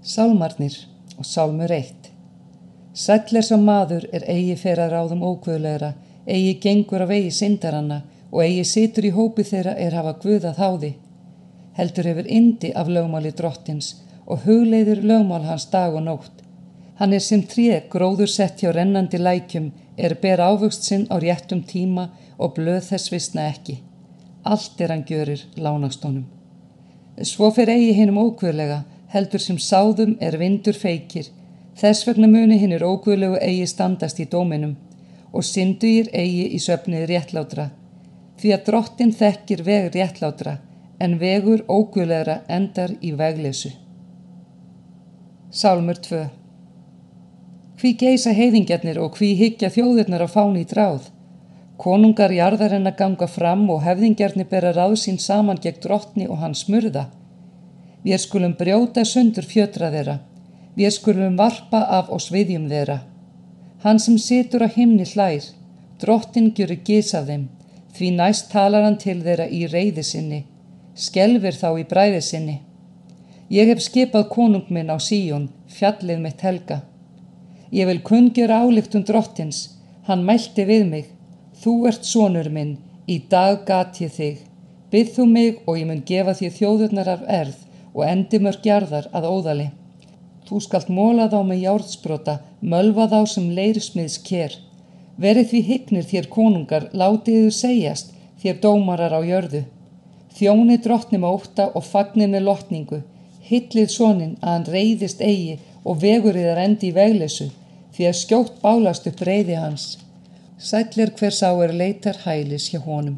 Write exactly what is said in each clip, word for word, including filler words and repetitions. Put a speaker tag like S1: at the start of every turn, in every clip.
S1: Sálmarnir og sálmur eitt. Sæll er sá maður er eigi fer að ráðum óguðlegra, eigi gengur á vegi syndaranna og eigi situr í hópi þeirra er hafa Guð að háði. Heldur hefur yndi af lögmáli drottins og hugleiðir lögmál hans dag og nótt. Hann er sem tré gróður sett hjá rennandi lækjum, er ber ávöxt sinn á réttum tíma og blöð þess visna ekki. Allt er hann gjörir lánast honum. Svo fer eigi hinum óguðlega, heldur sem sáðum er vindur feykir, þess vegna muni hinir óguðlegu eigi standast í dóminum og syndugir eigi í svefnið réttlátra, því að drottin þekkir veg réttlátra, en vegur óguðlegra endar í vegleysu. Sálmur tvö. Hví geisa heiðingjarnir og hví hyggja þjóðirnar á fáni í dráð? Konungar jarðarinnar ganga fram og hefðingjarnir bera ráð sín saman gegn drottni og hans smurða. Vér skulum brjóta sundur fjötra þeirra, vér skulum varpa af og sviðjum þeirra. Hann sem situr á himni hlær, drottin gjörir gys af þeim, því næst talar hann til þeirra í reiði sinni, skelfir þá í bræði sinni. Ég hef skipað konung minn á Síón, fjallið mitt helga. Ég vil kunngjöra ályktun drottins, hann mælti við mig, þú ert sonur minn, í dag gat ég þig, bið þú mig og ég mun gefa þér þjóðurnar af erð og endimörk jarðar að óðali. Þú skalt móla þá með járnsprota, mölva þá sem leirsmiðs ker. Verið því hygnir þér konungar, látið þér segjast, þér dómarar á jörðu. Þjóni drottni með ótta og fagnir með lotningu, hyllið soninn að hann reiðist eigi og vegur yðar endi í vegleysu, því að skjótt bálast upp reiði hans. Sæll er hver sá er leitar hælis hjá honum.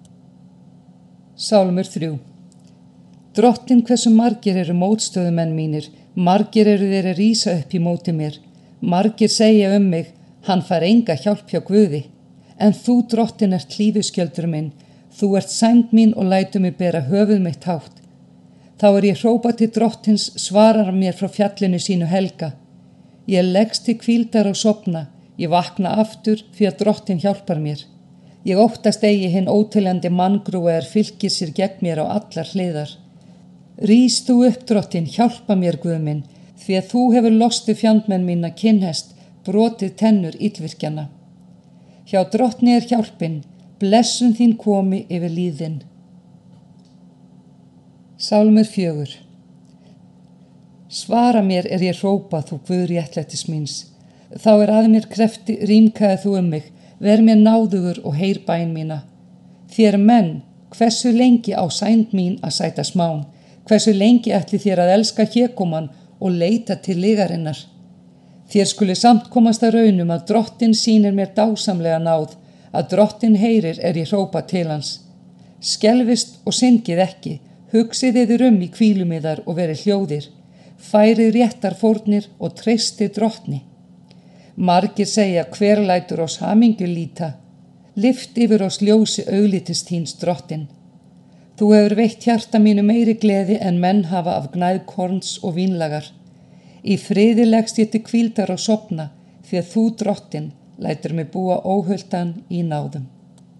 S1: Sálmur þrjú. Drottin hversu margir eru mótstöðumenn mínir, margir eru þeir að rísa upp í móti mér, margir segja um mig, hann fær enga hjálp hjá Guði, en þú drottin ert hlífiskjöldur minn, þú ert sæmd mín og lætur mig bera höfuð mitt hátt. Þá er ég hrópa til drottins, svarar mér frá fjallinu sínu helga. Ég leggst til hvíldar og sofna, ég vakna aftur því að drottin hjálpar mér. Ég óttast eigi hinn óteljandi manngrúa er fylgir sér gegn mér á allar hliðar. Rís þú upp, drottin, hjálpa mér, Guð minn, því að þú hefur lostið fjandmenn mína kinnhest, brotið tennur illvirkjana. Hjá drottni er hjálpin, blessun þín komi yfir líðin. Sálmur fjögur. Svara mér er ég hrópa, þú Guð réttlætis míns. Þá er að mér krefti, rýmkaði þú um mig, ver mér náðugur og heyr bæn mína. Þér menn, hversu lengi á sænd mín að sæta smán, hversu lengi ætli þér að elska hégóman og leita til lygarinnar. Þér skuli samt komast að raunum að drottin sýnir mér dásamlega náð, að drottin heyrir er ég hrópa til hans. Skelfist og syngið ekki, hugsið yður um í hvílum yðar og verið hljóðir, færið réttar fórnir og treystið drottni. Margir segja hver lætur oss hamingju líta, lyft yfir oss ljósi auglítist þíns drottin. Þú hefur veitt hjarta mínu meiri gleði en menn hafa af gnæð korns og vínlagar. Í friði leggst ég til hvíldar og sofna, því að þú drottin lætur mig búa óhultan í náðum.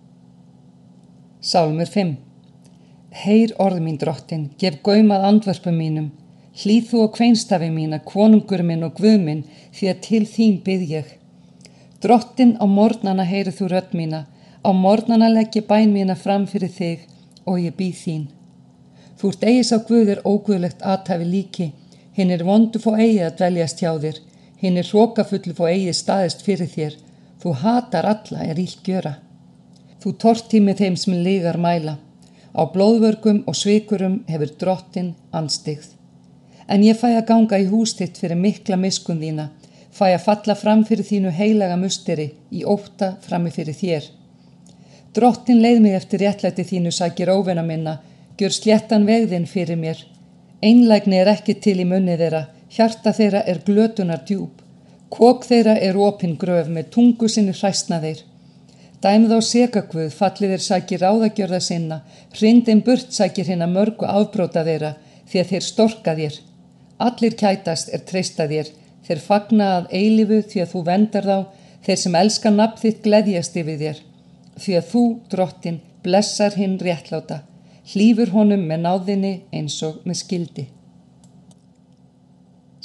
S1: Sálmur fimm. Heyr orð mín drottin, gef gaum að andvörpum mínum, hlýð þú á kveinstafi mína, konungur minn og Guð minn, því að til þín bið ég. Drottin, á morgnana heyri þú rödd mína, á morgnana legg ég bæn mína fram fyrir þig, og ég býð þín. Þú ert eigi sá Guð er óguðlegt athæfi líki, hinn er vondu fó eigi að dveljast hjá þér, hinn er hrókafullu fó eigi staðist fyrir þér, þú hatar alla er illt gjöra. Þú tortí með þeim sem lygar mæla, á blóðvörgum og svikurum hefur drottin anstigð. En ég fæ að ganga í hús þitt fyrir mikla miskun þína, fæ að falla fram fyrir þínu heilaga musteri, í ótta frammi fyrir þér. Drottin leið mig eftir réttlæti þínu sækir óvina minna, gjör sléttan vegðinn fyrir mér. Einlægni er ekki til í munni þeirra, hjarta þeirra er glötunar djúp. Kok þeirra er opin gröf, með tungu sinni hræsna þeir. Dæmið á sekaguð, fallið þeir sækir ráðagjörða sinna, hrindin burt sækir hinna mörgu afbróta þeirra, því að þeir storka þér. Allir kætast er treysta þér, þeir fagna að eilífu því að þú vendar þá, þeir sem elska nafn þitt gleðjast yfir þér. Því að þú, drottin, blessar hinn réttláta, hlífur honum með náðinni eins og með skildi.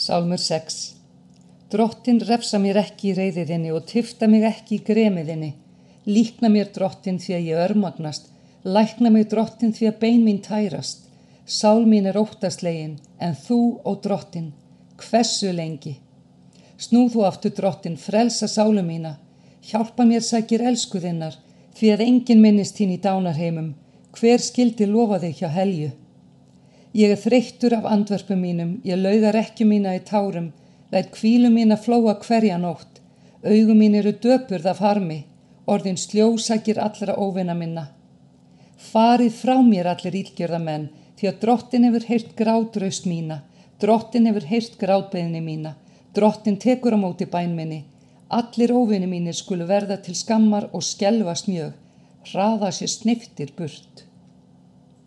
S1: Sálmur sex. Drottin refsa mér ekki í reiðiðinni og tifta mig ekki í gremiðinni. Líkna mér drottin því að ég örmagnast, lækna mig drottin því að bein mín tærast. Sál mín er óttaslegin, en þú, ó drottin, hversu lengi? Snú þú aftur drottin, frelsa sálu mína, hjálpa mér sækir elsku þinnar, því að enginn minnist þín í dánarheimum, hver skildi lofa þig hjá helju? Ég er þreyttur af andvörpum mínum, ég laugar ekki mína í tárum, læt hvílu mína flóa hverja nótt, augu mín eru döpurð af harmi, orðin sljósakir allra óvina minna. Farið frá mér allir illgjörðamenn, því að drottin hefur heyrt grátraust mína, drottin hefur heyrt grátbeiðni mína, drottin tekur á móti bæn minni, allir óvini mínir skulu verða til skammar og skelfast mjög, hraða sér sneyptir burt.